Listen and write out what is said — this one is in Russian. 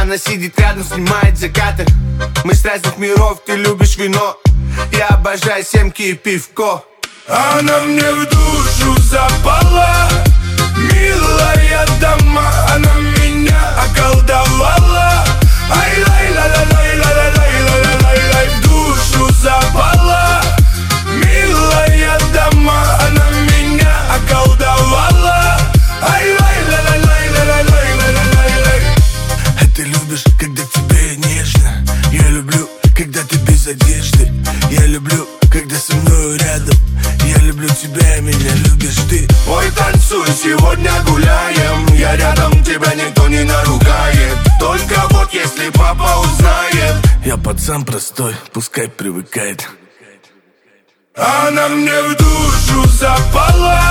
Она сидит рядом, снимает закаты. Мы с разных миров, ты любишь вино. Я обожаю семки и пивко. Она мне в душу запала, милая дама. Она меня околдовала. Ай-лай-ла-ла-лай-ла-ла-лай-ла-лай-лай. В душу запала, милая дама. Она меня околдовала. Ай-лай-ла-ла-лай-ла-ла-лай-ла-лай. А ты любишь, когда тебе нежно. Я люблю, когда ты без одежды. Я люблю, когда со мной рядом. Я люблю тебя, меня любишь ты. Ой, танцуй, сегодня гуляем. Я рядом, тебя никто не наругает. Только вот если папа узнает. Я пацан простой, пускай привыкает. Она мне в душу запала,